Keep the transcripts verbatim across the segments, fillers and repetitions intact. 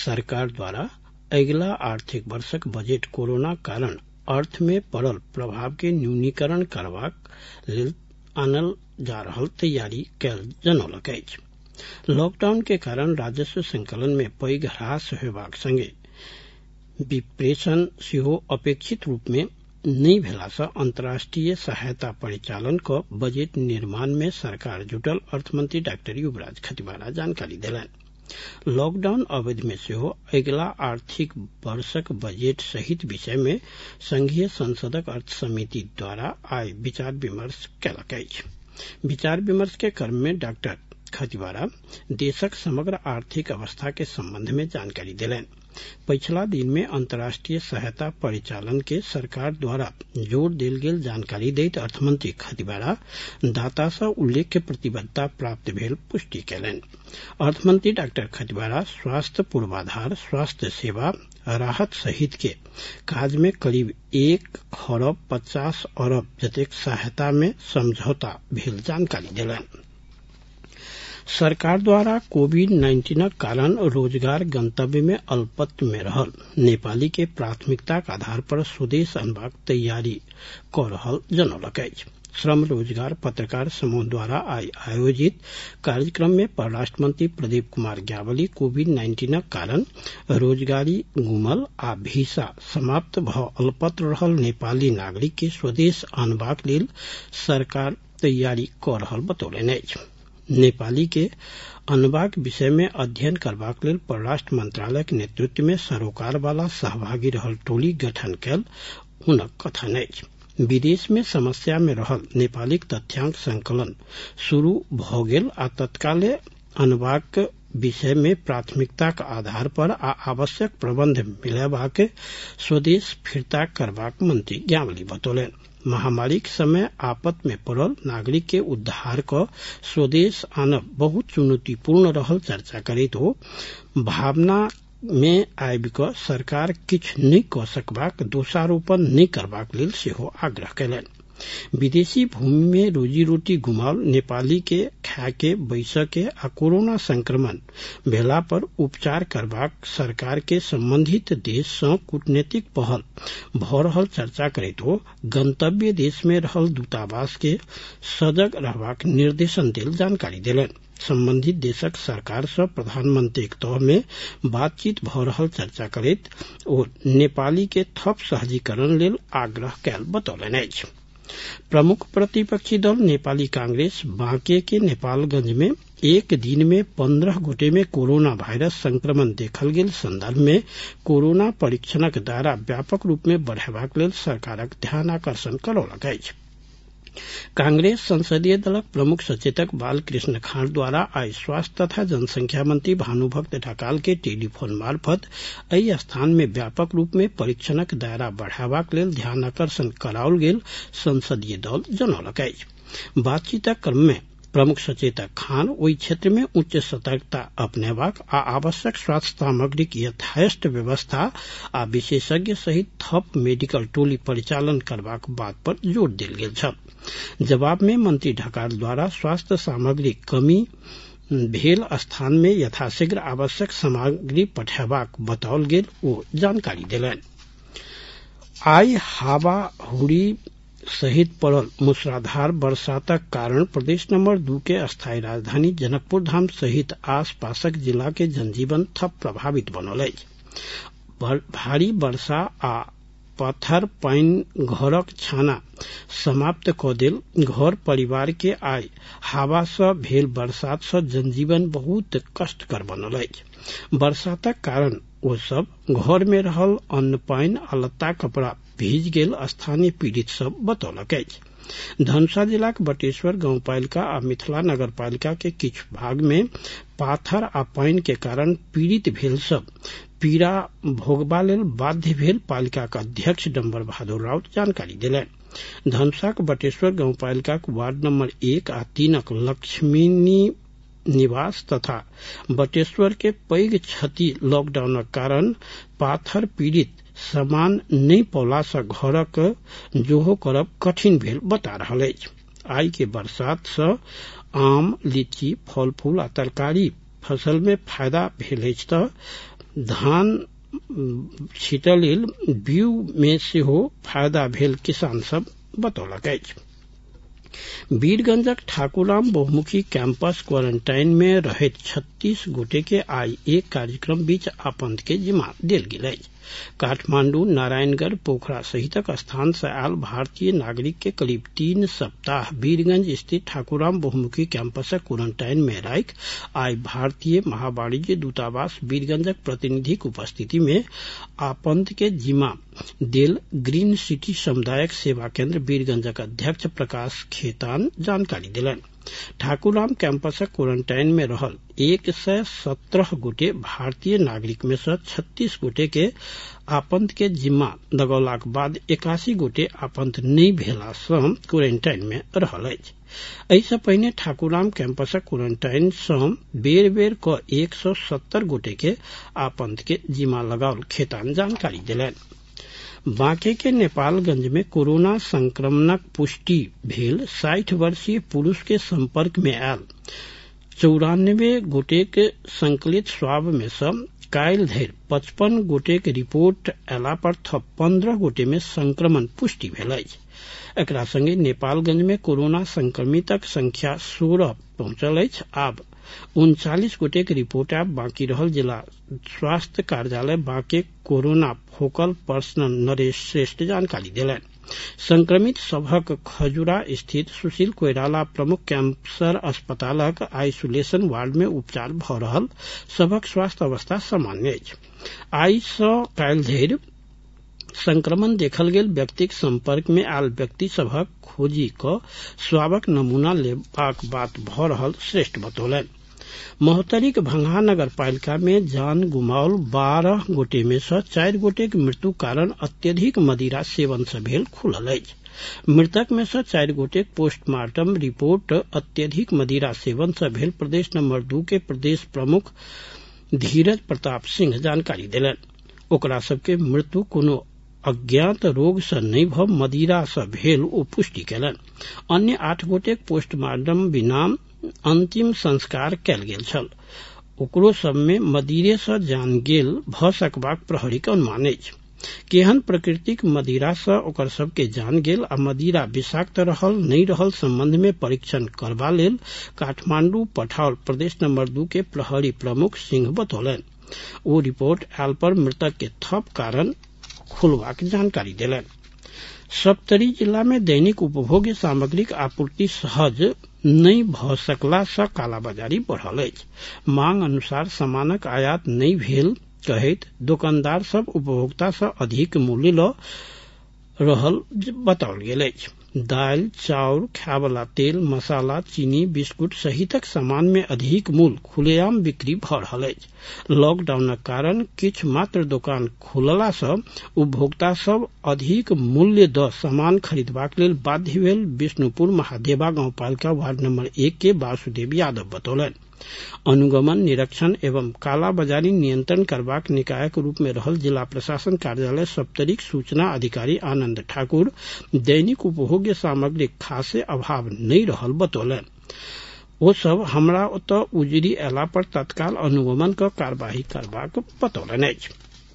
सरकार द्वारा अगिला आर्थिक वर्षक बजेट कोरोना कारण अर्थ में पड़ल प्रभाव के न्यूनीकरण करबाक लेल आनल जा रहल तैयारी कयल जनौलक अछि। लॉकडाउन के कारण राजस्व संकलन में पैघ ह्रास होयबाक संगे विप्रेषण सेहो अपेक्षित रूप में नहीं भेला सँ अंतर्राष्ट्रीय सहायता परिचालन क बजेट निर्माण में सरकार जुटल अर्थमंत्री डॉक्टर युवराज खतिवाड़ा जानकारी देलनि। लॉकडाउन अवधि में सेहो अगिला आर्थिक वर्षक बजेट सहित विषय में संघीय संसदक अर्थ समिति द्वारा आइ विचार विमर्श कयलक अछि। विचार विमर्श के क्रम में डॉक्टर खतिवाड़ा देशक समग्र आर्थिक अवस्था के संबंध में जानकारी देलनि। पिछला दिन में अंतर्राष्ट्रीय सहायता परिचालन के सरकार द्वारा जोर देल गेल जानकारी दैत अर्थमंत्री खतिवाड़ा दाता सँ उल्लेख के प्रतिबद्धता प्राप्त भेल पुष्टि कयलनि। अर्थमंत्री डॉक्टर खतिवाड़ा स्वास्थ्य पूर्वाधार, स्वास्थ्य सेवा, राहत सहित के काज में करीब एक खरब पचास अरब जतेक सहायता में समझौता भेल जानकारी देलनि। सरकार द्वारा कोविड नाइन्टीन कारण रोजगार गंतव्य में अल्पत्व में रहल नेपाली के प्राथमिकता के आधार पर स्वदेश अनबाक तैयारी क रहल जनौलक अछि। श्रम रोजगार पत्रकार समूह द्वारा आई आयोजित कार्यक्रम में परराष्ट्र मंत्री प्रदीप कुमार ग्यावली कोविड नाइन्टीन कारण रोजगारी गुमल आ वीसा समाप्त भ अल्पत्र रहल नेपाली नागरिक के स्वदेश आनबाक लेल सरकार तैयारी क रहल बतौलनि अछि। नेपाली के अनबाक विषय में अध्ययन करबाक लेल परराष्ट्र मंत्रालय के नेतृत्व में सरोकार वाला सहभागी रहल टोली गठन कयल हुनक कथन अछि। विदेश में समस्या में रहल नेपाली तथ्यांक संकलन शुरू भ गेल आ तत्काले अनबाक विषय में प्राथमिकता के आधार पर आ आवश्यक प्रबंध मिलबाक स्वदेश फिरता करबाक मंत्री ग्यावली बतौलनि। महामारी के समय आपत में पड़ल नागरिक के उद्धार क स्वदेश आनब बहुत चुनौतीपूर्ण रहल चर्चा करैत हो भावना में आबि क सरकार किछु नहि क सकबाक दोषारोपण नहि करबाक लेल सेहो आग्रह कयलनि। विदेशी भूमि में रोजी रोटी गुमाओल नेपाली के खाके बैसके आ कोरोना संक्रमण भेला पर उपचार करबाक सरकार के संबंधित देश सँ कूटनीतिक पहल भ रहल चर्चा करैत हो गंतव्य देश में रहल दूतावास के सजग रहबाक निर्देशन देल जानकारी देलनि। संबंधित देशक सरकार सँ प्रधानमंत्री के तह में बातचीत भ रहल चर्चा करैत ओ नेपाली के थप सहजीकरण लेल आग्रह कयल बतौलनि अछि। प्रमुख प्रतिपक्षी दल नेपाली कांग्रेस बांके के नेपालगंज में एक दिन में पंद्रह गोटे में कोरोना वायरस संक्रमण देखल गेल संदर्भ में कोरोना परीक्षणक दायरा व्यापक रूप में बढ़ेबाक लेल सरकारक ध्यान आकर्षण करौलक अछि। कांग्रेस संसदीय दलक प्रमुख सचेतक बालकृष्ण खाँड द्वारा आई स्वास्थ्य तथा जनसंख्या मंत्री भानुभक्त ढकाल के टेलीफोन मार्फत एहि स्थान में व्यापक रूप में परीक्षणक दायरा बढ़ाबाक लेल ध्यान आकर्षण कराओल गेल संसदीय दल जनौलक अछि। बातचीतक क्रम में प्रमुख सचेतक खान ओहि क्षेत्र में उच्च सतर्कता अपनेबाक आ आवश्यक स्वास्थ्य सामग्रीक यथायथ व्यवस्था आ विशेषज्ञ सहित थप मेडिकल टोली परिचालन करबाक बात पर जोर देल गेल छल। जवाब में मंत्री ढकाल द्वारा स्वास्थ्य सामग्री कमी भेल स्थान में यथाशीघ्र आवश्यक सामग्री पठेबाक बताओल गेल ओ जानकारी देलनि। आई हावा हुरी सहित पड़ल मूसलाधार बरसातक कारण प्रदेश नंबर दू के अस्थायी राजधानी जनकपुर धाम सहित आस पासक जिला के जनजीवन थप प्रभावित बनल अछि। भारी वर्षा आ पत्थर पानि घरक छाना समाप्त क देल घर परिवार के आई हवा सँ भेल बरसात सँ जनजीवन बहुत कष्टकर बनल अछि। बरसातक कारण ओ सब घर में रहल अन्न पानि आ लत्ता कपड़ा भीज गेल स्थानीय पीड़ित सब बतौलक अछि। धनुषा जिलाक बटेश्वर गांवपालिका आ मिथिला नगर पालिका के किछु भाग में पाथर आ पानि के कारण पीड़ित भेल सब पीड़ा भोगबा लेल बाध्य भेल पालिकाक अध्यक्ष डम्बर बहादुर राउत जानकारी देलनि। धनुषाक बटेश्वर गांवपालिकाक वार्ड नंबर एक आ तीनक लक्ष्मीनी निवास तथा बटेश्वर के पैघ क्षति लॉकडाउनक कारण पाथर पीड़ित सामान नहि पौला सँ घरक जोहो करब कठिन भेल बता रहल अछि। आई के बरसात सँ आम, लीची, फल फूल आ तरकारी फसल में फायदा भेल अछि तऽ धान छीटल लेल बीउ में सेहो फायदा भेल किसान सब बतौलक अछि। वीरगंजक ठाकुरराम बहुमुखी कैंपस क्वारंटाइन में रहैत छत्तीस गोटे के आई एक कार्यक्रम बीच आपंत के जिम्मा देल गेल अछि। काठमांडू, नारायणगढ़, पोखरा सहितक स्थान से आयल भारतीय नागरिक के करीब तीन सप्ताह वीरगंज स्थित ठाकुरराम बहुमुखी कैंपसक क्वारंटाइन में राखि आई भारतीय महावाणिज्य दूतावास वीरगंजक प्रतिनिधिक उपस्थिति में आपंत के जिम्मा देल ग्रीन सिटी सामुदायिक सेवा केंद्र वीरगंजक अध्यक्ष प्रकाश खेतान जानकारी दिलन। ठाकुरराम कैंपसक क्वारंटाइन में रहल एक सय सत्रह गोटे भारतीय नागरिक में से छत्तीस गोटे के आपंत के जिम्मा लगौलाक बाद इक्यासी गोटे आपंत नहीं भेला सँ क्वारंटाइन में रहल अछि। एहि सँ पहिने ठाकुरराम कैंपसक क्वारंटाइन सँ बेर बेर क एक सौ सत्तर गोटे के आपंत के जिम्मा लगाओल खेतान जानकारी दिलनि। बांके के नेपालगंज में कोरोना संक्रमणक पुष्टि भेल साठि वर्षीय पुरुष के संपर्क में आयल चौरानबे गोटे के संकलित स्वाब में से काल्हि धरि पचपन गोटे के रिपोर्ट अयला पर थप पंद्रह गोटे में संक्रमण पुष्टि भेल अछि। एकरा संगे नेपालगंज में कोरोना संक्रमितक संख्या सोलह पहुंचल अछि। आब उनचालीस गोटे के रिपोर्ट आब बाकी रहल। जिला स्वास्थ्य कार्यालय Banke corona focal person Naresh Shrestha जानकारी दिलनि। संक्रमित सभक खजुरा स्थित सुशील कोइराला प्रमुख कैंसर अस्पतालक आइसोलेशन वार्ड में उपचार भ रहल सभक स्वास्थ्य अवस्था सामान्य अछि। आइ सँ काल्हि धरि संक्रमण देखल गेल व्यक्तिक संपर्क में आयल व्यक्ति सभक खोजी क स्वाबक नमूना लेबाक बात भ रहल श्रेष्ठ बतौलनि। महोत्तरीक भंगहा नगर पालिका में जान गुमाओल बारह गोटे में से चारि गोटे के मृत्यु कारण अत्यधिक मदिरा सेवन से भेल खुलल अछि। मृतक में से चारि गोटे पोस्टमार्टम रिपोर्ट अत्यधिक मदिरा सेवन से भेल प्रदेश नंबर दू के प्रदेश प्रमुख धीरज प्रताप सिंह जानकारी दिलनि। ओकरा सबके मृत्यु कोनो अज्ञात रोग से नहीं भ मदिरा से भेल ओ पुष्टि केलनि। अन्य आठ गोटे पोस्टमार्टम बिना अंतिम संस्कार कयल गेल छल। ओकरो सब में मदिरे से जान गेल भ सकबाक प्रहरीक अनुमान अछि। केहन प्रकृतिक मदिरा से ओकर सबके जान गेल आ मदिरा विषाक्त रहल नहीं रहल संबंध में परीक्षण करबा लेल काठमांडू पठाओल प्रदेश नंबर दू के प्रहरी प्रमुख सिंह बतौलनि। ओ रिपोर्ट आयल पर मृतक के थप कारण खुलबाक जानकारी दिलनि। सप्तरी जिला में दैनिक उपभोग्य सामग्रीक आपूर्ति सहज नहीं भ सकला सँ कालाबाजारी बढ़ल अछि। मांग अनुसार सामानक आयात नहीं भेल कहैत दुकानदार सब उपभोक्ता सँ अधिक मूल्य ल रहल बताओल गेल अछि। दालि, चाउर, खायवला तेल, मसाला, चीनी, बिस्कुट सहितक सामान में अधिक मूल्य खुलेआम बिक्री भ रहल अछि। लॉकडाउनक कारण किछु मात्र दुकान खुलला सँ उपभोक्ता सब अधिक मूल्य द सामान खरीदबाक लेल बाध्य भेल। विष्णुपुर महादेवा गांवपालिका वार्ड नंबर एक के वासुदेव यादव बतौलनि। अनुगमन, निरीक्षण एवं कालाबाजारी नियंत्रण करबाक निकायक रूप में रहल जिला प्रशासन कार्यालय सप्तरीक सूचना अधिकारी आनंद ठाकुर दैनिक उपभोग्य सामग्री खासे अभाव नहीं रहल बतौलनि। ओ सब हमरा ओतऽ उजरी अयला पर तत्काल अनुगमन क कार्यवाही करबाक बतौलनि अछि।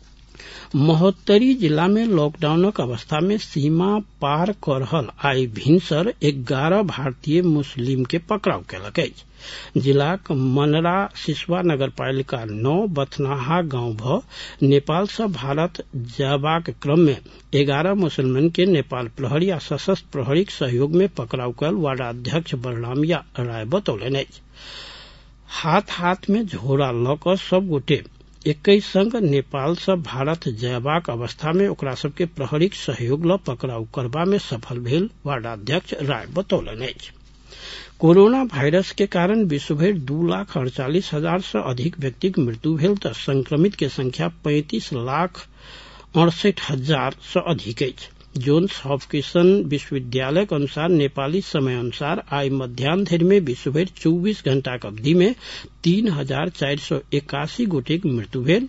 महोत्तरी जिला में लॉकडाउनक अवस्था में सीमा पार क रहल आई भिनसर ग्यारह भारतीय मुस्लिम के पकड़ाव कयलक अछि। जिलाक मनरा सिसवा नगरपालिका नौ बथनाहा गांव भ नेपाल सँ भारत जयबाक क्रम में ग्यारह मुसलमान के नेपाल प्रहरी आ सशस्त्र प्रहरीक सहयोग में पकड़ाव कयल वार्डाध्यक्ष बलराम राय बतौलनि अछि। हाथ हाथ में झोरा ल क सब गोटे एकहि संग नेपाल सँ भारत जयबाक अवस्था में ओकरा सबके प्रहरीक सहयोग ल पकड़ाव करबा में सफल भेल वार्डाध्यक्ष राय बतौलनि अछि। कोरोना वायरस के कारण विश्व भरि दू लाख अड़तालीस हजार से अधिक व्यक्तिक मृत्यु भेल तऽ संक्रमित के संख्या पैंतीस लाख अड़सठ हजार से अधिक अछि। जोन्स हॉपकिंसन विश्वविद्यालय के अनुसार नेपाली समय अनुसार आई मध्याह्न धरि में विश्व भरि चौबीस घंटा के अवधि में तीन हजार चारि सौ इक्यासी गोटे की मृत्यु भेल।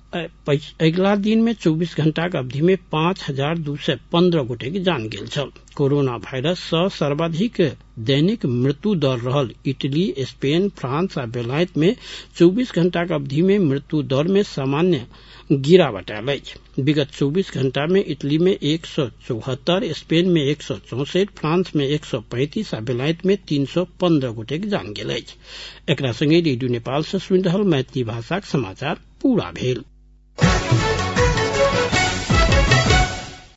अगिला दिन में चौबीस घंटा के अवधि में पांच हजार दू सौ पंद्रह गोटे की जान गेल छल। कोरोना वायरस सँ सर्वाधिक दैनिक मृत्यु दर रहल इटली, स्पेन, फ्रांस आ बेलायत में चौबीस घंटा के अवधि में मृत्यु दर में सामान्य गिरावट आयल अछि। विगत चौबीस घंटा में इटली में एक सौ चौहत्तर, स्पेन में एक सौ चौसठ, फ्रांस में एक सौ पैंतीस आ बेलायत में तीन सौ पंद्रह गोटेक जान गेल अछि। एकरा संगे रेडियो नेपाल सँ सुनि रहल मैथिली भाषाक समाचार पूरा भेल।